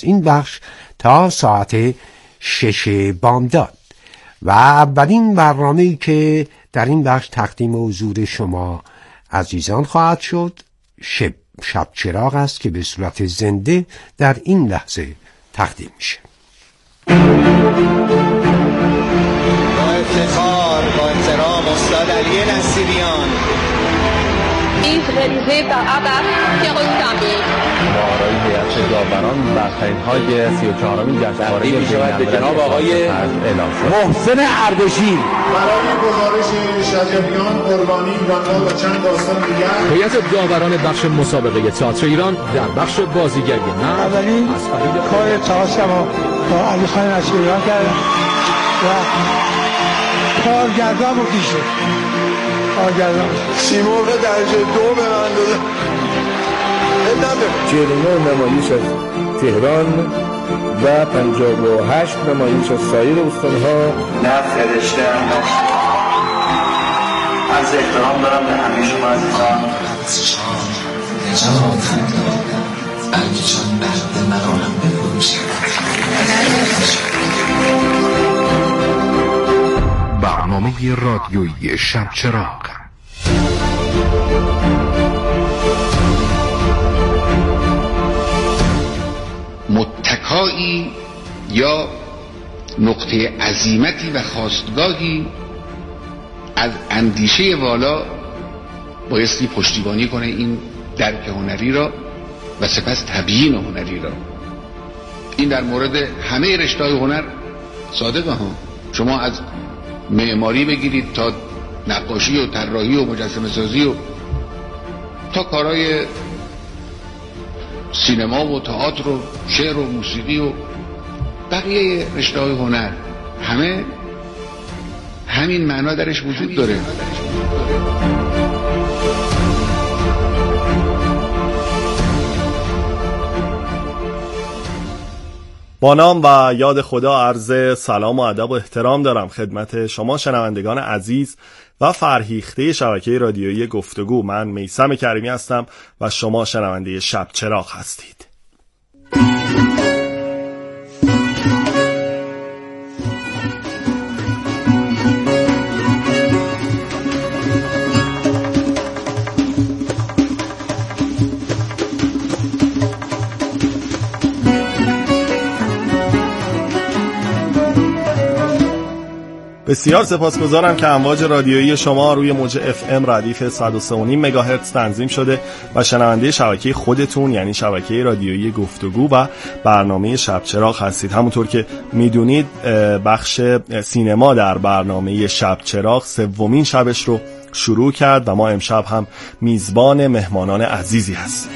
این بخش تا ساعت 6 بامداد و اولین برنامه‌ای که در این بخش تقدیم حضور شما عزیزان خواهد شد شب چراغ است که به صورت زنده در این لحظه تقدیم میشه. با افتخار با احترام استاد علی نصیریان. Is réalisé par Abbas Kiarostami. مهارای هیئت داوران برترین‌های 34مین جشنواره بین‌المللی جناب آقای محسن اردشیر برای گزارش شجریان، قربانی، ایران‌ها و چند داستان دیگر. هیئت داوران بخش مسابقه تئاتر ایران در بخش بازیگری مرد اولین کار تئاتر با علی خان نصیریان کردم و کارگردان بودی شد. سیمرغ درجه 2 به من داده. 49 نمایش از تهران و 58 نمایش از سایر استان‌ها. نه فرشته از احترام دارم به همه شما عزیزان. نجاتم دارم بلکه چون برد مرا هم بفروشم. برنامه رادیویی شب چراغ. متکایی یا نقطه عزیمتی و خواستگاهی از اندیشه والا بایستی پشتیبانی کنه این درک هنری را و سپس تبیین هنری را. این در مورد همه رشته‌های هنر صادقه ها. شما از معماری بگیرید تا نقاشی و طراحی و مجسمه سازی و تا کارهای سینما و تئاتر و شعر و موسیقی و بقیه رشته‌های هنر، همه همین معنا درش وجود داره. با نام و یاد خدا عرض سلام و ادب و احترام دارم خدمت شما شنوندگان عزیز و فرهیخته شبکه رادیویی گفتگو. من میثم کریمی هستم و شما شنونده شب چراغ هستید. بسیار سپاسگزارم که امواج رادیویی شما روی موج FM ردیف 103.5 مگاهرتز تنظیم شده و شنونده شبکه خودتون یعنی شبکه رادیویی گفتگو و برنامه شب چراغ هستید. همونطور که میدونید بخش سینما در برنامه شب چراغ سومین شبش رو شروع کرد و ما امشب هم میزبان مهمانان عزیزی هستیم.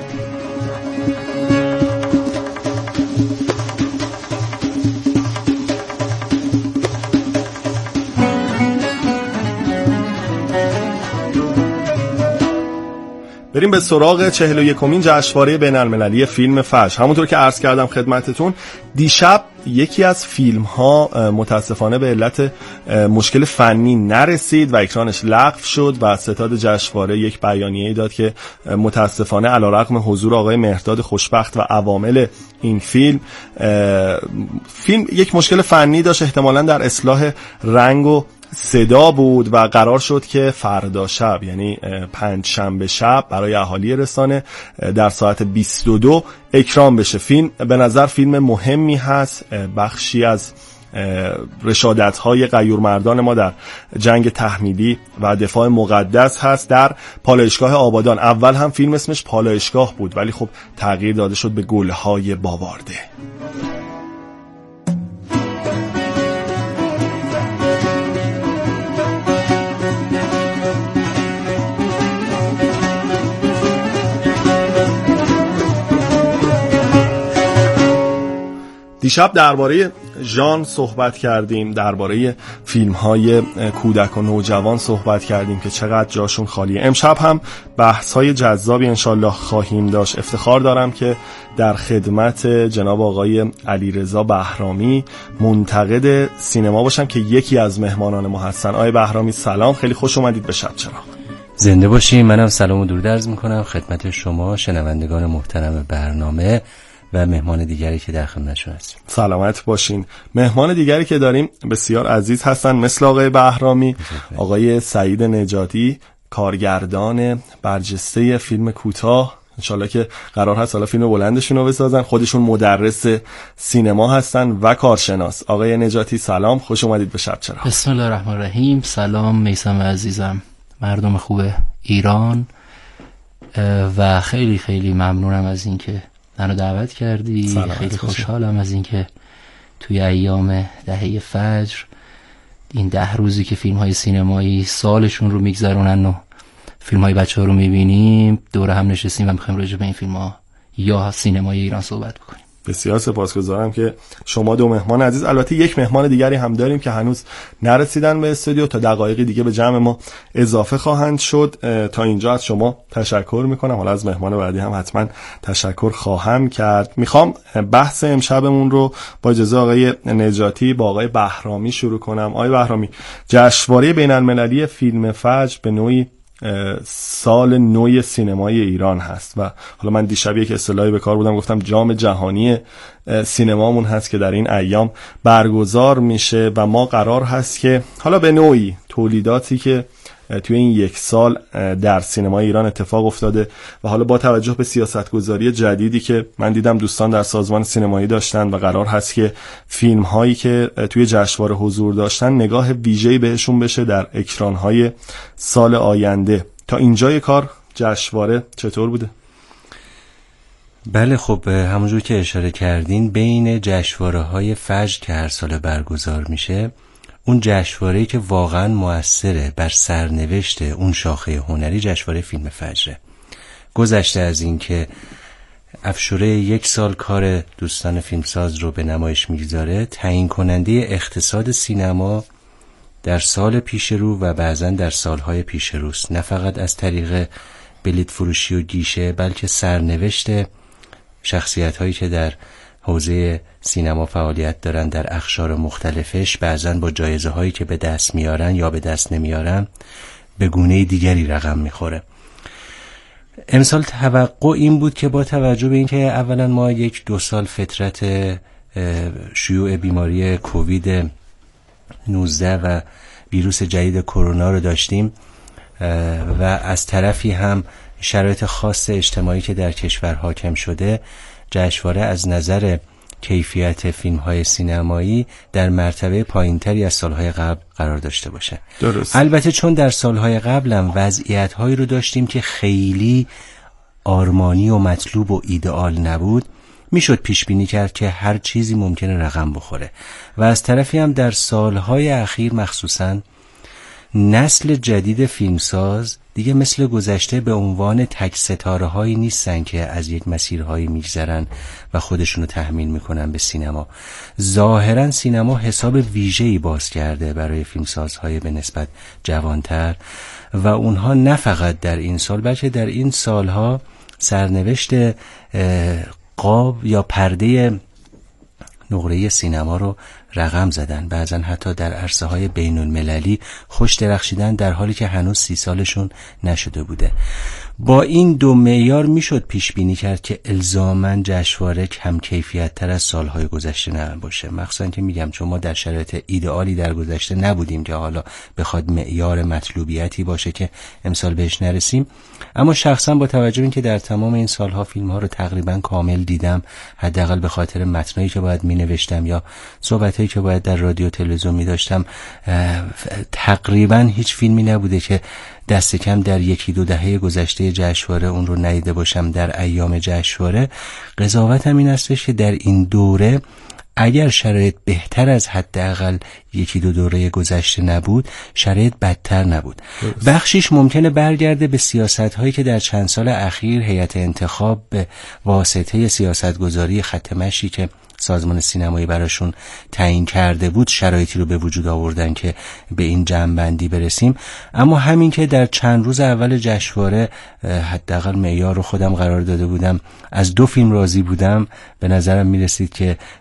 بریم به سراغ 41مین جشنواره بین‌المللی فیلم فجر. همونطور که عرض کردم خدمتتون، دیشب یکی از فیلم ها متاسفانه به علت مشکل فنی نرسید و اکرانش لغو شد و ستاد جشنواره یک بیانیه‌ای داد که متاسفانه علیرغم حضور آقای مهرداد خوشبخت و عوامل این فیلم یک مشکل فنی داشت، احتمالاً در اصلاح رنگ و صدا بود و قرار شد که فردا شب یعنی پنجشنبه شب برای اهالی رسانه در ساعت 22 اکران بشه. فیلم به نظر فیلم مهمی هست، بخشی از رشادت‌های غیورمردان ما در جنگ تحمیلی و دفاع مقدس هست در پالایشگاه آبادان. اول هم فیلم اسمش پالایشگاه بود ولی خب تغییر داده شد به گلهای باوارده. دیشب درباره ژانر صحبت کردیم، درباره فیلم‌های کودک و نوجوان صحبت کردیم که چقدر جاشون خالیه. امشب هم بحث‌های جذابی انشالله خواهیم داشت. افتخار دارم که در خدمت جناب آقای علیرضا بهرامی منتقد سینما باشم که یکی از مهمانان ما هستن. آقای بهرامی سلام، خیلی خوش اومدید به شب چراغ. زنده باشین. منم سلام و درود عرض می‌کنم خدمت شما شنوندگان محترم برنامه و مهمان دیگری که در خدمتشون هستیم. سلامت باشین. مهمان دیگری که داریم بسیار عزیز هستن، مثل آقای بهرامی، آقای سعید نجاتی، کارگردان برجسته فیلم کوتاه. انشالله که قرار هست حالا فیلم بلندشون رو بسازن. خودشون مدرس سینما هستن و کارشناس. آقای نجاتی سلام، خوش اومدید به شب چراغ. بسم الله الرحمن الرحیم. سلام میثم عزیزم، مردم خوب ایران، و خیلی خیلی ممنونم از اینکه منو دعوت کردی. خیلی خوشحالم از اینکه توی ایام دهه فجر، این 10 روزی که فیلم های سینمایی سالشون رو میگذرونن و فیلم های بچه ها رو میبینیم، دور هم نشستیم و میخوایم راجع به این فیلم ها یا سینمای ایران صحبت بکنیم. بسیار سپاسگزارم که شما دو مهمان عزیز، البته یک مهمان دیگری هم داریم که هنوز نرسیدن به استودیو، تا دقایقی دیگه به جمع ما اضافه خواهند شد. تا اینجا از شما تشکر میکنم. حالا از مهمان بعدی هم حتما تشکر خواهم کرد. میخوام بحث امشبمون رو با اجازه آقای نجاتی با آقای بهرامی شروع کنم. آقای بهرامی، جشنواره بین‌المللی فیلم فجر به نوعی سال نو سینمای ایران هست و حالا من دیشب یک اصطلاحی به کار بودم، گفتم جام جهانی سینمامون هست که در این ایام برگزار میشه و ما قرار هست که حالا به نوعی تولیداتی که توی این یک سال در سینمای ایران اتفاق افتاده و حالا با توجه به سیاستگذاری جدیدی که من دیدم دوستان در سازمان سینمایی داشتن و قرار هست که فیلم هایی که توی جشنواره حضور داشتن نگاه ویژه‌ای بهشون بشه در اکران‌های سال آینده. تا اینجای کار جشنواره چطور بوده؟ بله، خب همونجور که اشاره کردین، بین جشنواره‌های فجر که هر سال برگزار میشه، اون جشنواره‌ای که واقعا مؤثره بر سرنوشت اون شاخه هنری جشنواره فیلم فجره. گذشته از این که افشوره یک سال کار دوستان فیلمساز رو به نمایش میگذاره، تعیین کننده اقتصاد سینما در سال پیش رو و بعضا در سالهای پیش روست، نه فقط از طریق بلیط فروشی و گیشه، بلکه سرنوشت شخصیت‌هایی که در حوزه سینما فعالیت دارن در اقشار مختلفش، بعضاً با جایزه هایی که به دست میارن یا به دست نمیارن به گونه دیگری رقم میخوره. امسال توقع این بود که با توجه به اینکه اولا ما 1-2 سال فترت شیوع بیماری کووید 19 و ویروس جدید کرونا رو داشتیم و از طرفی هم شرایط خاص اجتماعی که در کشور حاکم شده، جشنواره از نظر کیفیت فیلم‌های سینمایی در مرتبه پایین‌تری از سال‌های قبل قرار داشته باشه. درست. البته چون در سال‌های قبل هم وضعیت‌هایی رو داشتیم که خیلی آرمانی و مطلوب و ایدئال نبود، میشد پیش بینی کرد که هر چیزی ممکنه رقم بخوره و از طرفی هم در سال‌های اخیر مخصوصاً نسل جدید فیلمساز دیگه مثل گذشته به عنوان تک ستاره هایی نیستن که از یک مسیرهایی میگذرن و خودشونو تحمیل میکنن به سینما. ظاهرا سینما حساب ویژه‌ای باز کرده برای فیلمسازهای به نسبت جوانتر و اونها نه فقط در این سال بلکه در این سالها سرنوشت قاب یا پرده نقره سینما رو رقم زدن، بعضن حتی در عرصه های بین المللی خوش درخشیدن در حالی که هنوز 30 سالشون نشده بوده. با این دو معیار میشد پیش بینی کرد که الزاماً جشنواره کم کیفیت تر از سالهای گذشته نباشه، مخصوصا که میگم چون ما در شرایط ایدئالی در گذشته نبودیم که حالا بخواد معیار مطلوبیتی باشه که امسال بهش نرسیم. اما شخصا با توجه به اینکه در تمام این سالها فیلم ها رو تقریبا کامل دیدم، حداقل به خاطر متنایی که باید می نوشتم یا صحبتایی که باید در رادیو تلویزیون می داشتم، تقریبا هیچ فیلمی نبوده که دست کم در 1-2 دهه گذشته جشنواره اون رو ندیده باشم در ایام جشنواره. قضاوتم این استش که در این دوره اگر شرایط بهتر از حداقل 1-2 دوره گذشته نبود، شرایط بدتر نبود. بخشیش ممکنه برگرده به سیاست‌هایی که در چند سال اخیر هیئت انتخاب به واسطه سیاستگذاری خط مشی که سازمان سینمایی براشون تعیین کرده بود شرایطی رو به وجود آوردن که به این جمع‌بندی برسیم. اما همین که در چند روز اول جشنواره حداقل معیار رو خودم قرار داده بودم، از 2 فیلم راضی بودم، به نظرم میرسید که خیلی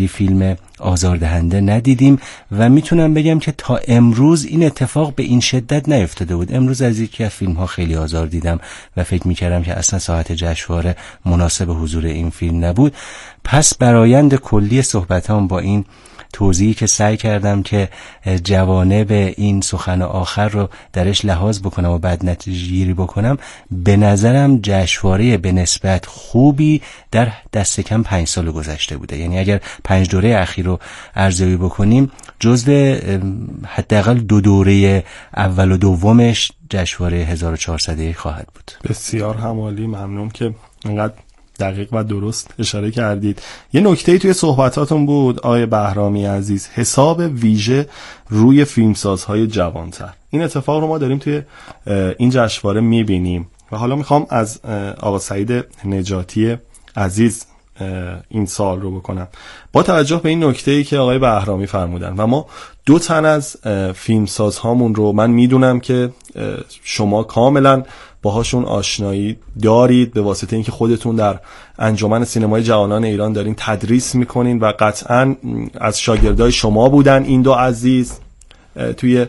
فیلم آزاردهنده ندیدیم و میتونم بگم که تا امروز این اتفاق به این شدت نیفتاده بود. امروز از یکی از فیلم ها خیلی آزار دیدم و فکر میکردم که اصلا ساعت جشنواره مناسب حضور این فیلم نبود. پس برآیند کلی صحبتام با این توضیحی که سعی کردم که جوانب این سخن آخر رو درش لحاظ بکنم و بعد نتیجه گیری بکنم، به نظرم جشنواره به نسبت خوبی در دست کم 5 سال گذشته بوده. یعنی اگر 5 دوره اخیر رو ارزیابی بکنیم، جزو حداقل 2 دوره اول و دومش جشنواره 1401 خواهد بود. بسیار همالی، ممنون که انقدر دقیق و درست اشاره کردید. یه نکته‌ای توی صحبتاتون بود آقای بهرامی عزیز، حساب ویژه روی فیلمسازهای جوانتر. این اتفاق رو ما داریم توی این جشنواره می‌بینیم و حالا میخوام از آقا سعید نجاتی عزیز این سوال رو بکنم. با توجه به این نکته‌ای که آقای بهرامی فرمودن و ما 2 تن از فیلمسازهامون رو، من میدونم که شما کاملا باهاشون آشنایی دارید به واسطه اینکه خودتون در انجمن سینمای جوانان ایران دارین تدریس میکنین و قطعا از شاگردای شما بودن این 2 عزیز توی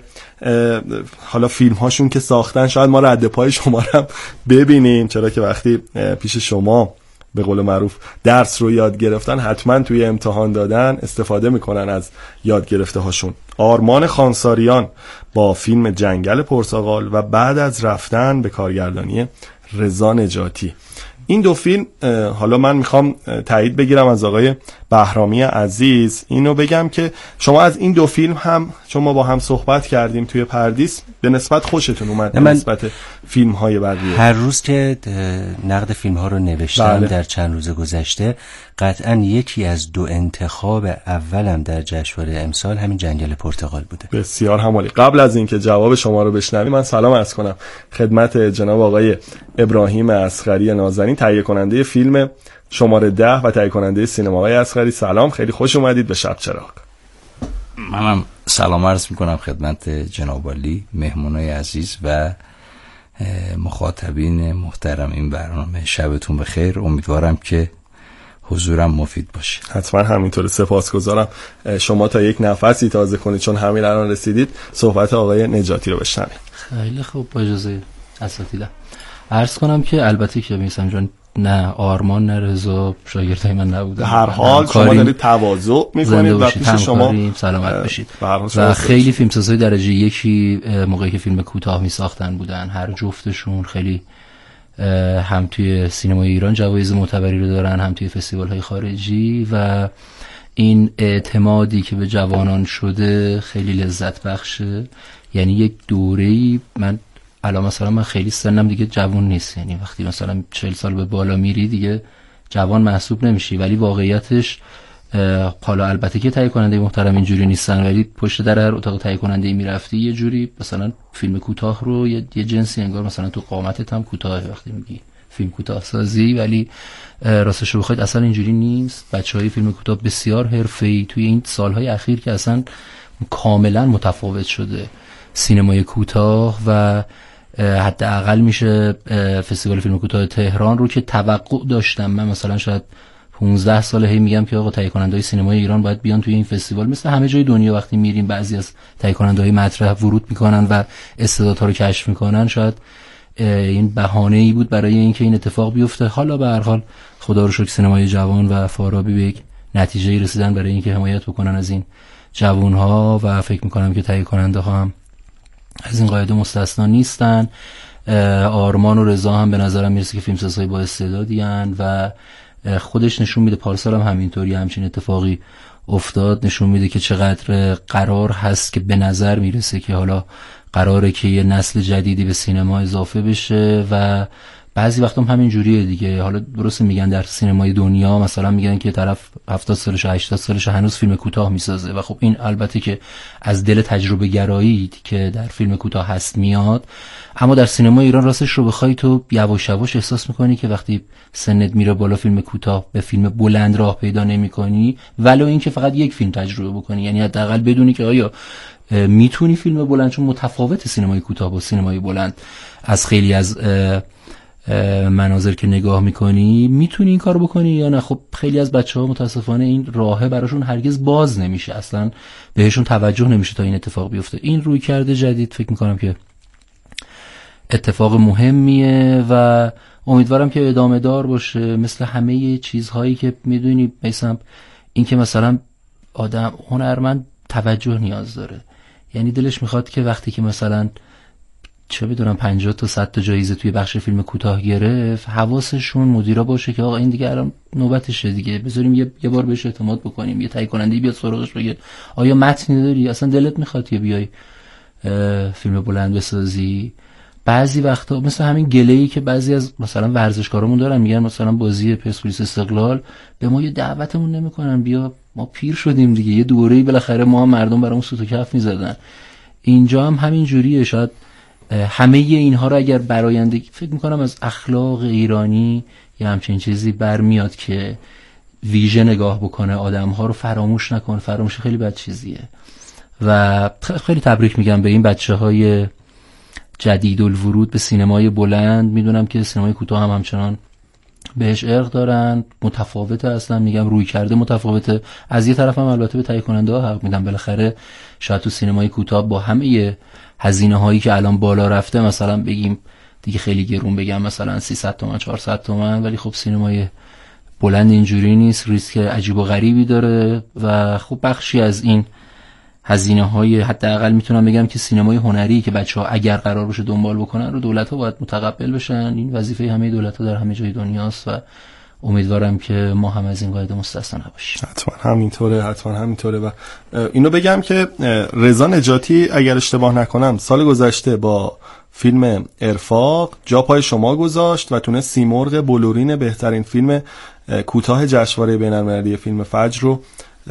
حالا فیلم هاشون که ساختن. شاید ما رد پای شما رو ببینیم، چرا که وقتی پیش شما به قول معروف درس رو یاد گرفتن، حتما توی امتحان دادن استفاده میکنن از یاد گرفته هاشون. آرمان خانساریان با فیلم جنگل پرتقال و بعد از رفتن به کارگردانی رضا نجاتی. این 2 فیلم، حالا من میخوام تایید بگیرم از آقای بهرامی عزیز، اینو بگم که شما از این 2 فیلم هم، چون ما با هم صحبت کردیم توی پردیس، به نسبت خوشتون اومد به نسبت فیلم های بقیه. هر روز که نقد فیلم ها رو نوشتم در چند روز گذشته، قطعا یکی از 2 انتخاب اولم در جشنواره امسال همین جنگل پرتقال بوده. بسیار همالی. قبل از اینکه جواب شما رو بشنویم، من سلام عرض کنم خدمت جناب آقای ابراهیم اصغری نازنین، تهیه کننده فیلم شماره 10 و تهیه کننده سینما. آقای اصغری سلام، خیلی خوش اومدید به شب چراغ. منم سلام عرض میکنم خدمت جناب عالی، مهمونای عزیز و مخاطبین محترم این برنامه. شبتون بخیر، امیدوارم که حضورم مفید باشه. حتما همینطوره، سپاسگزارم. شما تا یک نفسی تازه کنید چون همین الان رسیدید، صحبت آقای نجاتی رو بشنوید. خیلی خوب، با اجازه اساتیدم عرض کنم که البته که میسم جان، نه آرمان نه رضا شاگردای من نبودن. هر حال شما دارید تواضع میکنید و پیش شما سلامت باشید. و خیلی فیلمسازهای درجه یکی موقعی که فیلم کوتاه میساختن بودن، هر جفتشون خیلی هم توی سینمای ایران جوایز معتبری رو دارن، هم توی فستیوال‌های خارجی، و این اعتمادی که به جوانان شده خیلی لذت بخشه. یعنی یک دوره‌ای، من الان مثلا من خیلی سنم دیگه جوان نیست، یعنی وقتی مثلا 40 سال به بالا میری دیگه جوان محسوب نمیشی، ولی واقعیتش حالا البته که تهیه کننده محترم اینجوری نیستن، ولی پشت در هر اتاق تهیه کننده میرفتی یه جوری مثلا فیلم کوتاه رو یه جنسی انگار مثلا تو قامتت هم کوتاه وقتی میگی فیلم کوتاه سازی، ولی راستش رو بخواید اصلا اینجوری نیست. بچهای فیلم کوتاه بسیار حرفه‌ای توی این سالهای اخیر که اصلا کاملا متفاوت شده سینمای کوتاه، و حداقل میشه فستیوال فیلم کوتاه تهران رو که توقع داشتم من مثلا شاید 15 ساله هی میگم که آقا تهیه کننده‌های سینمای ایران باید بیان توی این فستیوال. مثل همه جای دنیا وقتی میریم بعضی از تهیه کننده‌های مطرح ورود میکنن و استعدادها رو کشف میکنن، شاید این بهانه‌ای بود برای اینکه این اتفاق بیفته. حالا به هر حال خدا رو شکر سینمای جوان و فارابی به یک نتیجه‌ای رسیدن برای اینکه حمایت بکنن از این جوان‌ها، و فکر میکنم که تهیه کننده‌ها هم از این قاعده مستثنا نیستن. آرمان و رضا هم به نظرم میرسه که فیلمسازهای با استعدادی ان و خودش نشون میده، پارسال هم همینطوری همچین اتفاقی افتاد، نشون میده که چقدر قرار هست که به نظر میرسه که حالا قراره که یه نسل جدیدی به سینما اضافه بشه، و بعضی وقت هم همین جوریه دیگه. حالا درست میگن در سینمای دنیا مثلا میگن که طرف 70 سالش 80 سالش هنوز فیلم کوتاه میسازه، و خب این البته که از دل تجربه گرایی که در فیلم کوتاه هست میاد، اما در سینما ایران راستش رو بخوای تو یواش یواش احساس میکنی که وقتی سنت میره بالا فیلم کوتاه به فیلم بلند راه پیدا نمیکنی، ولو اینکه فقط یک فیلم تجربه بکنی، یعنی حداقل بدونی که آیا میتونی فیلم بلند، چون متفاوت سینمای کوتاه با سینمای بلند از خیلی از مناظر که نگاه میکنی میتونی این کار بکنی یا نه. خب خیلی از بچه‌ها متاسفانه این راهه براشون هرگز باز نمیشه، اصلا بهشون توجه نمیشه تا این اتفاق بیفته. این رویکرد جدید فکر میکنم که اتفاق مهمیه و امیدوارم که ادامه دار باشه. مثل همه چیزهایی که میدونی میسم، این که مثلا آدم هنرمند توجه نیاز داره، یعنی دلش میخواد که وقتی که مثلا چه بدونم 50 تا 100 تا جایزه توی بخش فیلم کوتاه گرفت، حواسشون مدیرا باشه که آقا این دیگه الان نوبتشه دیگه، بذاریم یه بار بهش اعتماد بکنیم، یه تهیه کننده بیاد سراغش بگه آیا متنی داری، اصلا دلت میخواد یا بیای فیلم بلند بسازی. بعضی وقتا مثلا همین گله‌ای که بعضی از مثلا ورزشکارامون دارن، میگن مثلا بازی پرسپولیس استقلال به ما یه دعوتمون نمیکنن، بیا ما پیر شدیم دیگه، یه دوره‌ای بالاخره ما مردم برامون سوت و کف میزدن. اینجا هم همین جوریه. شاید همه اینها رو اگر براینده، فکر میکنم از اخلاق ایرانی یه همچین چیزی برمیاد که ویژه نگاه بکنه، آدم‌ها رو فراموش نکنه. فراموش خیلی بد چیزیه و خیلی تبریک میگم به این بچه‌های جدید الورود به سینمای بلند. میدونم که سینمای کوتاه هم همچنان بهش ارق دارن، متفاوته، اصلا میگم روی کرده متفاوته. از یه طرف هم البته به تهیه کننده ها حق میدم، بالاخره شاید تو سینمای کوتاه با همه هزینه هایی که الان بالا رفته، مثلا بگیم دیگه خیلی گرون بگم مثلا 300 تومن 400 تومن، ولی خب سینمای بلند اینجوری نیست، ریسک عجیب و غریبی داره و خب بخشی از این هزینه های حداقل میتونم بگم که سینمای هنری که بچه‌ها اگر قرار باشه دنبال بکنن رو دولت‌ها باید متقبل بشن. این وظیفه همه دولت‌ها در همه جای دنیاست و امیدوارم که ما هم از این قاعده مستثنا نباشیم. حتما همینطوره و اینو بگم که رضا نجاتی اگر اشتباه نکنم سال گذشته با فیلم ارفاق جا پای شما گذاشت و تونست سیمرغ بلورین بهترین فیلم کوتاه جشنواره بین‌المللی فیلم فجر رو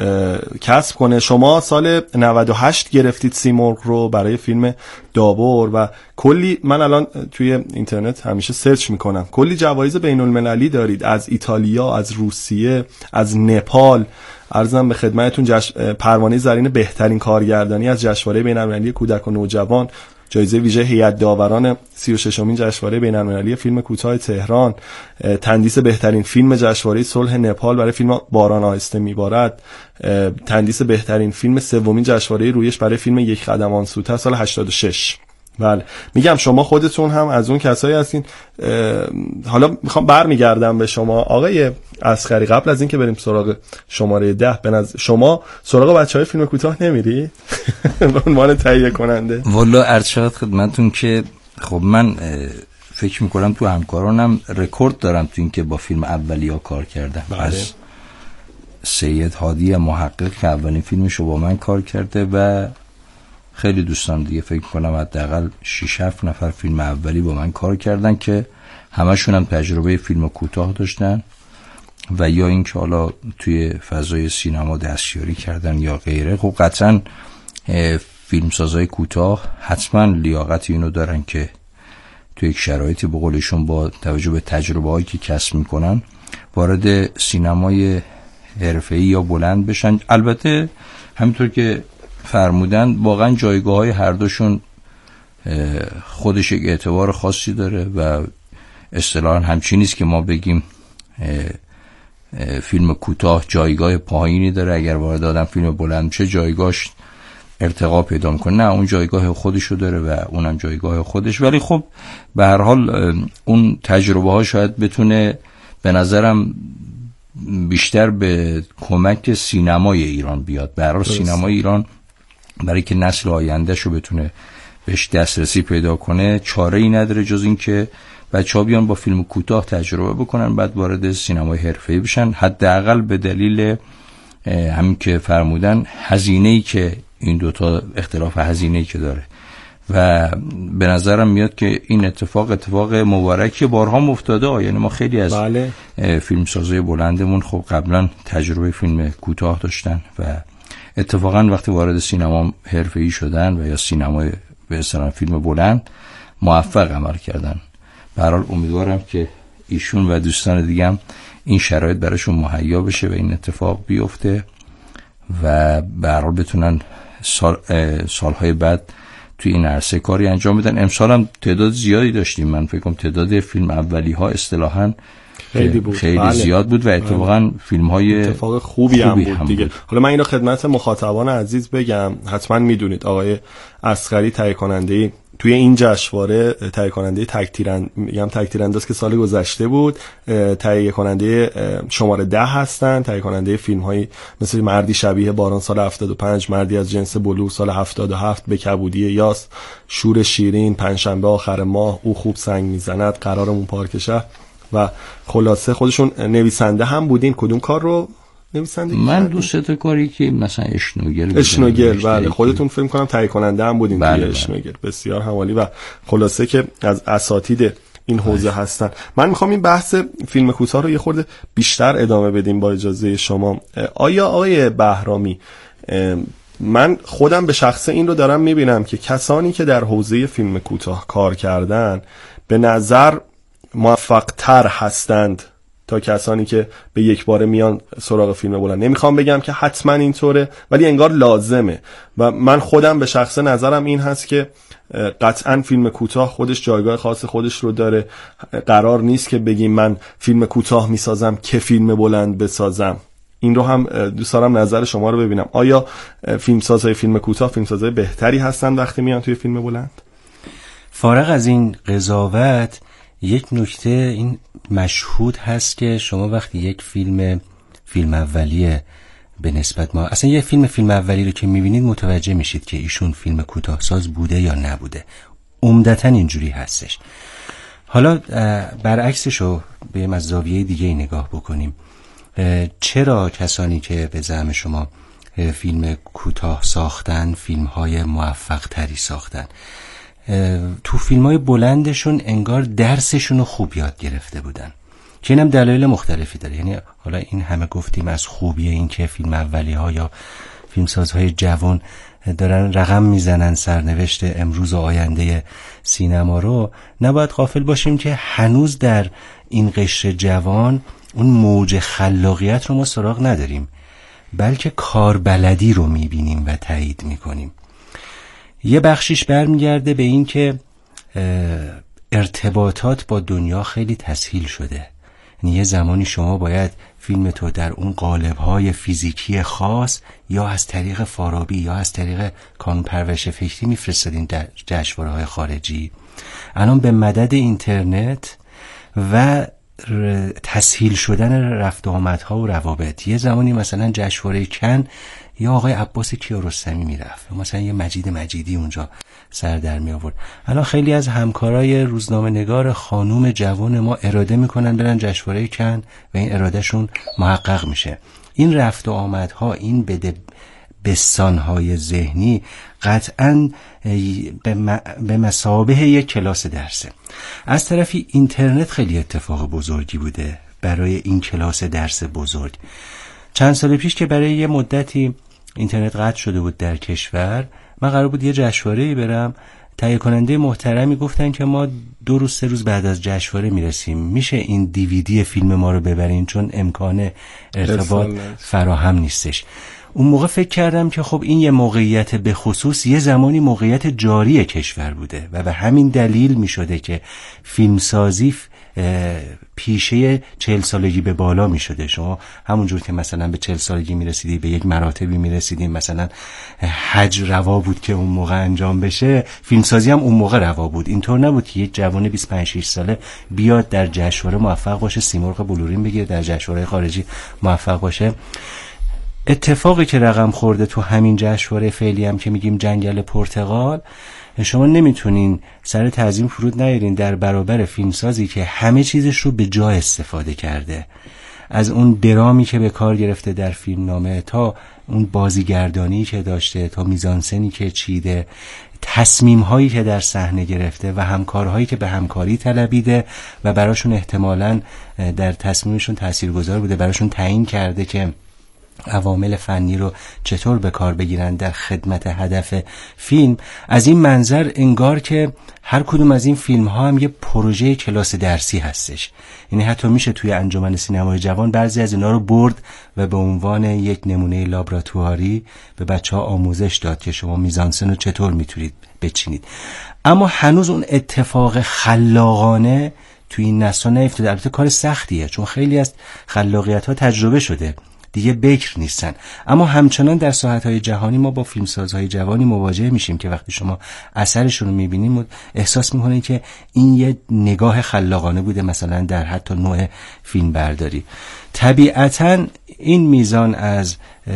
کسب کنه. شما سال 98 گرفتید سیمرغ رو برای فیلم دابور و کلی، من الان توی اینترنت همیشه سرچ میکنم، کلی جوایز بین المللی دارید، از ایتالیا، از روسیه، از نپال. عرضم به خدمتتون پروانه زرین بهترین کارگردانی از جشنواره بین‌المللی کودک و نوجوان، جایزه ویژه هیئت داوران 36مین جشنواره بین‌المللی فیلم کوتاه تهران، تندیس بهترین فیلم جشنواره صلح نپال برای فیلم باران آهسته میبارد، تندیس بهترین فیلم سومین جشنواره رویش برای فیلم یک قدم آن سوتر سال 86. بله میگم شما خودتون هم از اون کسایی هستین. حالا میخوام برمیگردم به شما آقای اصغری، قبل از اینکه بریم سراغ شماره 10، شما سراغ بچهای فیلم کوتاه نمیری به عنوان تهیه کننده؟ والا عرض شد خدمتتون که خب من فکر میکنم تو همکارانم رکورد دارم تو این که با فیلم اولیا کار کردم. بله. از سید هادی محقق که اولین فیلمشو با من کار کرده و خیلی دوستان دیگه فکر کنم حداقل 6-7 نفر فیلم اولی با من کار کردن که همشون هم تجربه فیلم کوتاه داشتن و یا اینکه حالا توی فضای سینما دستیاری کردن یا غیره. خب قطعا فیلمسازای کوتاه حتما لیاقت اینو دارن که توی یک شرایطی به قولشون با توجه به تجربه هایی که کسب میکنن وارد سینمای حرفه‌ای یا بلند بشن. البته همینطور که فرمودن واقعا جایگاه های هر دوشون خودش یک اعتبار خاصی داره و اصطلاحاً همچین نیست که ما بگیم فیلم کوتاه جایگاه پایینی داره، اگر وارد آدم فیلم بلند میشه جایگاهش ارتقا پیدا میکنه. نه، اون جایگاه خودشو داره و اونم جایگاه خودش، ولی خب به هر حال اون تجربه ها شاید بتونه به نظرم بیشتر به کمک سینمای ایران بیاد. به هر حال سینمای ایران برای که نسل آیندهش رو بتونه بهش دسترسی پیدا کنه چاره ای نداره جز این که بچه‌ها بیان با فیلم کوتاه تجربه بکنن بعد وارد سینمای حرفه‌ای بشن. حداقل به دلیل همین که فرمودن هزینه‌ای که این دوتا اختلاف هزینه‌ای که داره و به نظرم میاد که این اتفاق مبارکی بارها افتاده. یعنی ما خیلی از فیلمسازای بلندمون خب قبلا تجربه فیلم کوتاه داشتن و اتفاقا وقتی وارد سینما حرفه‌ای شدن و یا سینمای به اصطلاح فیلم بلند موفق عمل کردن. به هر حال امیدوارم که ایشون و دوستان دیگه هم این شرایط براشون مهیا بشه و این اتفاق بیفته و به هر حال بتونن سالهای بعد توی این عرصه کاری انجام بدن. امسال هم تعداد زیادی داشتیم، من فکر کنم تعداد فیلم اولی ها اصطلاحاً خیلی بله. زیاد بود و اتفاقا فیلم های اتفاق خوبی هم بود دیگه. حالا من اینو خدمت مخاطبان عزیز بگم، حتما میدونید آقای اصغری تهیه کننده توی این جشنواره تهیه کننده تک تیرانداز که سال گذشته بود، تهیه کننده شماره 10 هستن، تهیه کننده فیلم هایی مثل مردی شبیه باران سال 75، مردی از جنس بلور سال 77، به کبودی یاس، شور شیرین، پنجشنبه آخر ماه، او خوب سنگ میزند، قرارمون پارک شهر و خلاصه خودشون نویسنده هم بودین. کدوم کار رو نویسنده؟ من دو سه تا کاری که مثلا اشنوگل بله خودتون فکر کنم تهیه کننده هم بودین. بله توی اشنوگل بسیار حوالی و خلاصه که از اساتید این حوزه هستن. من میخوام این بحث فیلم کوتاه رو یه خورده بیشتر ادامه بدیم با اجازه شما. آیا آقای بهرامی، من خودم به شخصه این رو دارم میبینم که کسانی که در حوزه فیلم کوتاه کار کردن به نظر موفق تر هستند تا کسانی که به یک باره میان سراغ فیلم بلند. نمیخوام بگم که حتما اینطوره، ولی انگار لازمه و من خودم به شخص نظرم این هست که قطعا فیلم کوتاه خودش جایگاه خاص خودش رو داره. قرار نیست که بگیم من فیلم کوتاه میسازم که فیلم بلند بسازم. این رو هم دوست دارم نظر شما رو ببینم. آیا فیلمسازهای فیلم کوتاه فیلمسازهای بهتری هستن وقتی میان توی فیلم بلند؟ فارغ از این قضاوت، یک نکته این مشهود هست که شما وقتی یک فیلم اولیه به نسبت ما اصلا یه فیلم اولی رو که میبینید متوجه میشید که ایشون فیلم کوتاهساز بوده یا نبوده. عمدتاً اینجوری هستش. حالا برعکسش رو به از زاویه دیگه ای نگاه بکنیم. چرا کسانی که به زعم شما فیلم کوتاه ساختن فیلم‌های موفق تری ساختن؟ تو فیلم‌های بلندشون انگار درسشون رو خوب یاد گرفته بودن که اینم دلایل مختلفی داره. یعنی حالا این همه گفتیم از خوبی این که فیلم اولی‌ها یا فیلمسازهای جوان دارن رقم میزنن سرنوشت امروز و آینده سینما رو، نباید غافل باشیم که هنوز در این قشر جوان اون موج خلاقیت رو ما سراغ نداریم، بلکه کاربلدی رو میبینیم و تایید میکنیم. یه بخشیش برمیگرده به این که ارتباطات با دنیا خیلی تسهیل شده. یعنی یه زمانی شما باید فیلم تو در اون قالب‌های فیزیکی خاص یا از طریق فارابی یا از طریق کانون پرورش فکری میفرستادین در جشنواره‌های خارجی. الان به مدد اینترنت و تسهیل شدن رفت و آمدها و روابط، یه زمانی مثلا جشنواره کن یا آقای عباس کیارستمی میرفت، مثلا یه مجید مجیدی اونجا سر در می آورد. الان خیلی از همکارای روزنامه نگار خانوم جوان ما اراده میکنن برن جشنواره کن و این ارادهشون محقق میشه. این رفت و آمدها، این بستانهای ذهنی قطعاً به مثابه یک کلاس درسه. از طرفی اینترنت خیلی اتفاق بزرگی بوده برای این کلاس درس بزرگ. چند سال پیش که برای یه مدتی اینترنت قطع شده بود در کشور، من قرار بود یه جشنواره‌ای برم. تهیه کننده محترمی گفتن که ما 2 روز 3 روز بعد از جشنواره میرسیم، میشه این دیویدی فیلم ما رو ببرین چون امکان ارتباط فراهم نیستش. اون موقع فکر کردم که خب این یه موقعیت به خصوص یه زمانی موقعیت جاری کشور بوده و به همین دلیل می شده که فیلمسازی پیشه 40 سالگی به بالا می شده. شما همونجور که مثلا به 40 سالگی می رسیدی به یک مراتبی می رسیدی، مثلا حج روا بود که اون موقع انجام بشه، فیلمسازی هم اون موقع روا بود. اینطور نبود که یک جوان 25-6 ساله بیاد در جشنواره موفق باشه، سیمرغ بلورین بگیره، در جشنواره خارجی موفق باشه. اتفاقی که رقم خورده تو همین جشنواره فعلی هم که میگیم جنگل پرتقال، شما نمیتونین سر تعظیم فرود نیارین در برابر فیلمسازی که همه چیزش رو به جا استفاده کرده، از اون درامی که به کار گرفته در فیلمنامه تا اون بازیگردانی که داشته تا میزانسنی که چیده، تصمیم هایی که در صحنه گرفته و همکارهایی که به همکاری طلبیده و براشون احتمالاً در تصمیمشون تاثیرگذار بوده، براشون تعیین کرده که عوامل فنی رو چطور به کار بگیرن در خدمت هدف فیلم. از این منظر انگار که هر کدوم از این فیلم ها هم یه پروژه کلاس درسی هستش. یعنی حتی میشه توی انجمن سینمای جوان بعضی از اینا رو برد و به عنوان یک نمونه لابراتواری به بچه‌ها آموزش داد که شما میزانسن رو چطور میتونید بچینید. اما هنوز اون اتفاق خلاقانه توی این نسل نیفتاده. البته کار سختیه چون خیلی از خلاقیت ها تجربه شده، دیگه بکر نیستن. اما همچنان در ساحت‌های جهانی ما با فیلمسازهای جوانی مواجه میشیم که وقتی شما اثرشون رو میبینیم احساس میکنید که این یه نگاه خلاقانه بوده، مثلا در حتی نوع فیلم برداری. طبیعتاً این میزان از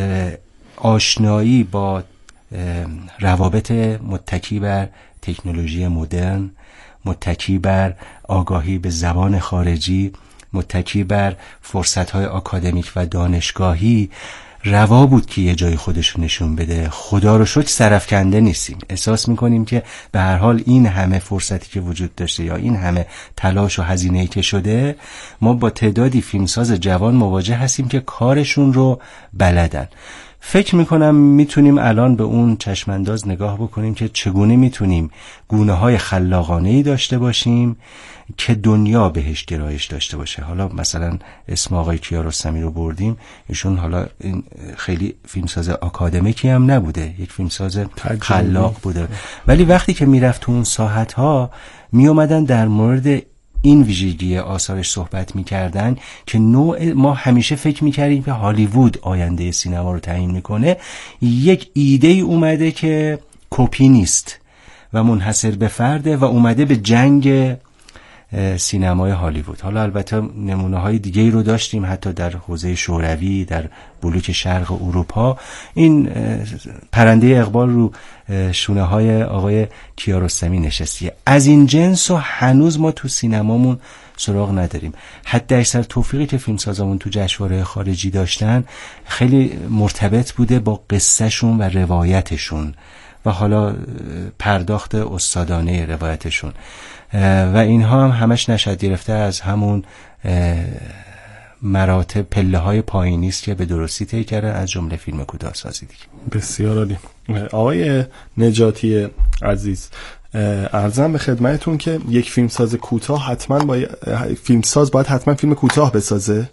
آشنایی با روابط متکی بر تکنولوژی مدرن، متکی بر آگاهی به زبان خارجی، متکی بر فرصت‌های آکادمیک و دانشگاهی روا بود که یه جای خودشو نشون بده. خدا رو شکر سرفکنده نیستیم. احساس میکنیم که به هر حال این همه فرصتی که وجود داشته یا این همه تلاش و هزینه‌ای که شده، ما با تعدادی فیلمساز جوان مواجه هستیم که کارشون رو بلدن. فکر میکنم میتونیم الان به اون چشمانداز نگاه بکنیم که چگونه میتونیم گونه‌های خلاقانه‌ای داشته باشیم که دنیا بهش گرایش داشته باشه. حالا مثلا اسم آقای کیارستمی رو بردیم، ایشون حالا خیلی فیلمساز آکادمیکی هم نبوده، یک فیلمساز خلاق بوده، ولی وقتی که میرفت تو اون ساحت‌ها میومدن در مورد این ویژگی آثارش صحبت میکردن که ما همیشه فکر میکردیم که هالیوود آینده سینما رو تعیین میکنه. یک ایده ای اومده که کپی نیست و منحصر به فرده و اومده به جنگ سینمای هالیوود. حالا البته نمونه های دیگه ای رو داشتیم حتی در حوزه شوروی، در بلوک شرق اروپا. این پرنده اقبال رو شونه های آقای کیارستمی نشستیه. از این جنس و هنوز ما تو سینمامون سراغ نداریم. حتی اکثر توفیقی که فیلمسازامون تو جشنواره خارجی داشتن خیلی مرتبط بوده با قصه شون و روایتشون و حالا پرداخت استادانه روایتشون و اینها هم همش نشأت گرفته از همون مراتب پله های پایینی است که به درستی طی کردن، از جمله فیلم کوتاه‌سازی دیگه. بسیار عالی. آقای نجاتی عزیز، عرضم به خدمتتون که یک فیلمساز کوتاه فیلمساز باید حتما فیلم کوتاه بسازه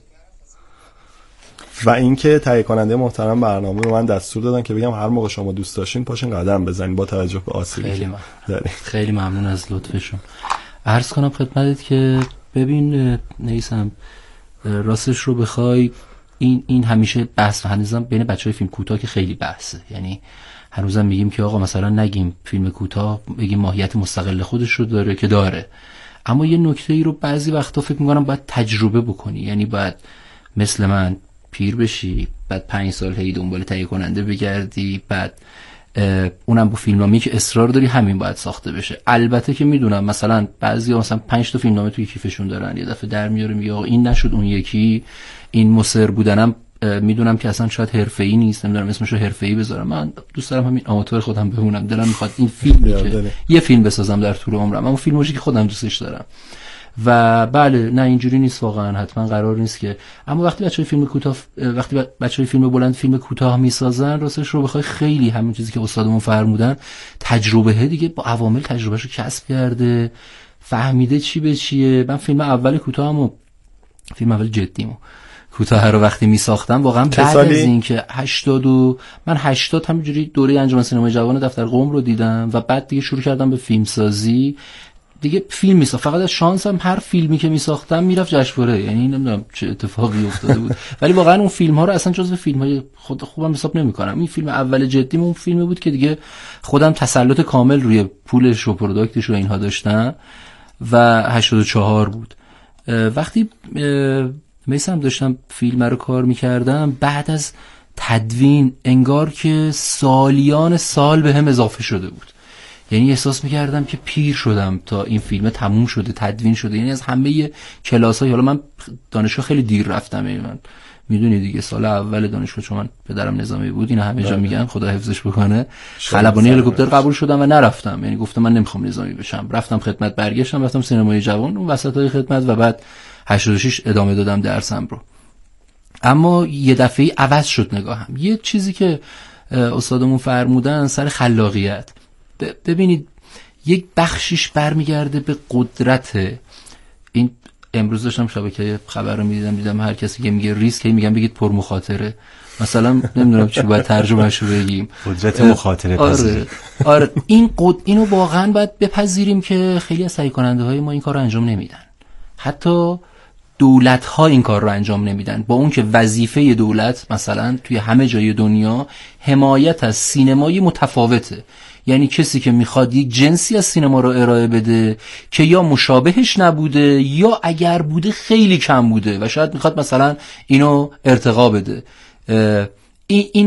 و اینکه تهیه کننده محترم برنامه رو من دستور دادن که بگم هر موقع شما دوست داشتین پاشین قدم بزنین با توجه به آسیبی. خیلی ممنون از لطفشون. عرض کنم خدمتت که ببین نیسم، راستش رو بخوای این همیشه بحث هنوزم بین بچهای فیلم کوتاه که خیلی بحثه. یعنی هنوزم میگیم که آقا مثلا نگیم فیلم کوتاه، بگیم ماهیت مستقل خودش رو داره که داره، اما یه نکته ای رو بعضی وقتا فکر می‌کنم باید تجربه بکنی. یعنی باید مثل من پیر بشی، بعد 5 سال هی دنبال تهیه کننده بگردی، بعد اونم با فیلمنامه‌ای که اصرار داری همین باید ساخته بشه. البته که میدونم مثلا بعضیا مثلا 5 تا فیلمنامه توی کیفشون دارن، یه دفعه در میاره میگه آقا این نشد اون یکی. این مصر بودنم میدونم که اصلا شاید حرفه‌ای نیست، نمیدونم اسمشو حرفه‌ای بذارم. من دوست دارم همین آماتور خودم بمونم، دلم میخواد این فیلمی که یه فیلم بسازم در طول عمرم، اما فیلمی که خودم دوستش دارم. و بله نه اینجوری نیست واقعا، حتما قرار نیست که. اما وقتی بچهای فیلم بلند فیلم کوتاه میسازن، راستش رو بخوای خیلی همین چیزی که استادمون فرمودن، تجربه دیگه با عوامل تجربهشو کسب کرده، فهمیده چی به چیه. من فیلم اول کوتاهمو، فیلم اول جدیمو کوتاه رو وقتی میساختم واقعا بعد از اینکه 80 همینجوری دوره انجمن سینمای جوان دفتر قم رو دیدم و بعد دیگه شروع کردم به فیلم سازی. دیگه فیلم میساختم، فقط از شانسم هر فیلمی که میساختم میرفت جشنواره، یعنی نمیدونم چه اتفاقی افتاده بود ولی واقعا اون فیلم ها رو اصلا جزو فیلم های خوبم حساب نمیکنم. این فیلم اول جدیم اون فیلمی بود که دیگه خودم تسلط کامل روی پولش و پروداکتش و اینها داشتم و 84 بود. وقتی میسم داشتم فیلم رو کار میکردم، بعد از تدوین انگار که سالیان سال به هم اضافه شده بود. یعنی احساس میکردم که پیر شدم تا این فیلم تموم شده، تدوین شده. یعنی از همه کلاس‌های، حالا من دانشگاه خیلی دیر رفتم، من میدونی دیگه سال اول دانشگاه، چون من پدرم نظامی بود، اینا همه جا میگن خدا حفظش بکنه، خلبانی هلیکوپتر قبول شدم و نرفتم. یعنی گفتم من نمیخوام نظامی بشم، رفتم خدمت، برگشتم رفتم سینمای جوان اون وسطای خدمت و بعد 86 ادامه دادم درسم رو. اما یه دفعه عوض شد نگاهم. یه چیزی که استادمون فرمودن سر خلاقیت، ببینید یک بخشیش برمیگرده به قدرت. این امروز داشتم شبکه خبر رو دیدم هر کسی که میگه ریسک میگن بگید پر مخاطره، مثلا نمیدونم چی باید ترجمهش رو بگیم، قدرت مخاطره پذیری. آره اینو واقعا باید بپذیریم که خیلی از تهیه کننده های ما این کار رو انجام نمیدن، حتی دولت ها این کار رو انجام نمیدن، با اون که وظیفه دولت مثلا توی همه جای دنیا حمایت از سینمای متفاوته. یعنی کسی که میخواد یک جنسی از سینما رو ارائه بده که یا مشابهش نبوده یا اگر بوده خیلی کم بوده و شاید میخواد مثلا اینو ارتقا بده، این